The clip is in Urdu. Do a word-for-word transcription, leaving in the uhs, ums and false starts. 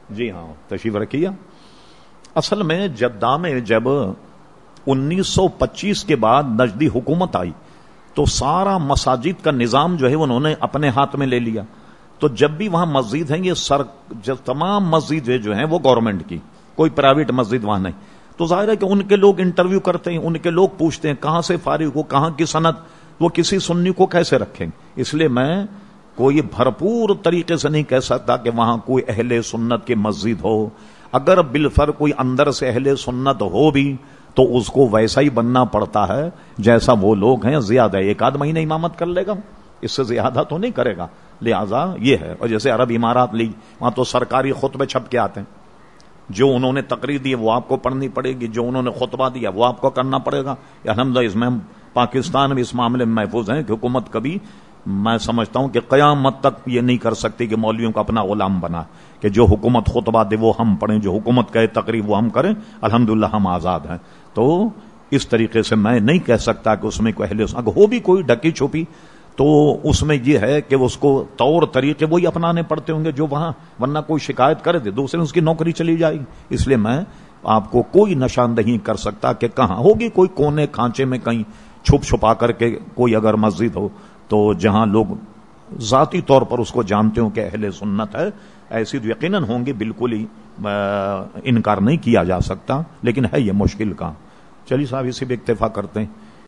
جی ہاں تشریف رکھیے. اصل میں جدہ میں جب انیس سو پچیس کے بعد نجدی حکومت آئی تو سارا مساجد کا نظام جو ہے انہوں نے اپنے ہاتھ میں لے لیا. تو جب بھی وہاں مسجد ہیں یہ سر جب تمام مسجدیں جو ہیں وہ گورنمنٹ کی، کوئی پرائیویٹ مسجد وہاں نہیں. تو ظاہر ہے کہ ان کے لوگ انٹرویو کرتے ہیں، ان کے لوگ پوچھتے ہیں کہاں سے فارغ ہو، کہاں کی سند، وہ کسی سنی کو کیسے رکھیں. اس لیے میں کوئی بھرپور طریقے سے نہیں کہہ سکتا کہ وہاں کوئی اہل سنت کی مسجد ہو. اگر بالفر کوئی اندر سے اہل سنت ہو بھی تو اس کو ویسا ہی بننا پڑتا ہے جیسا وہ لوگ ہیں. زیادہ ایک آدھ مہینے امامت کر لے گا، اس سے زیادہ تو نہیں کرے گا. لہذا یہ ہے. اور جیسے عرب امارات لی، وہاں تو سرکاری خطبے چھپ کے آتے ہیں، جو انہوں نے تقریر دی وہ آپ کو پڑھنی پڑے گی، جو انہوں نے خطبہ دیا وہ آپ کو کرنا پڑے گا. الحمدللہ اس میں پاکستان میں اس معاملے میں محفوظ ہیں کہ حکومت کبھی، میں سمجھتا ہوں کہ قیامت تک یہ نہیں کر سکتی کہ مولویوں کو اپنا غلام بنا کہ جو حکومت خطبہ دے وہ ہم پڑھیں، جو حکومت کہے تقریر وہ ہم کریں. الحمدللہ ہم آزاد ہیں. تو اس طریقے سے میں نہیں کہہ سکتا کہ اس میں کوئی اہل اگر ہو بھی کوئی ڈکی چھپی تو اس میں یہ ہے کہ اس کو طور طریقے وہی اپنانے پڑتے ہوں گے جو وہاں، ورنہ کوئی شکایت کرے دے دوسرے اس کی نوکری چلی جائے گی. اس لیے میں آپ کو کوئی نشاندہی کر سکتا کہ کہاں ہوگی. کوئی کونے کھانچے میں کہیں چھپ چھپا کر کے کوئی اگر مسجد ہو تو جہاں لوگ ذاتی طور پر اس کو جانتے ہوں کہ اہل سنت ہے، ایسی تو یقیناً ہوں گی، بالکل ہی انکار نہیں کیا جا سکتا، لیکن ہے یہ مشکل کام. چلیے صاحب اسی پہ اکتفا کرتے ہیں.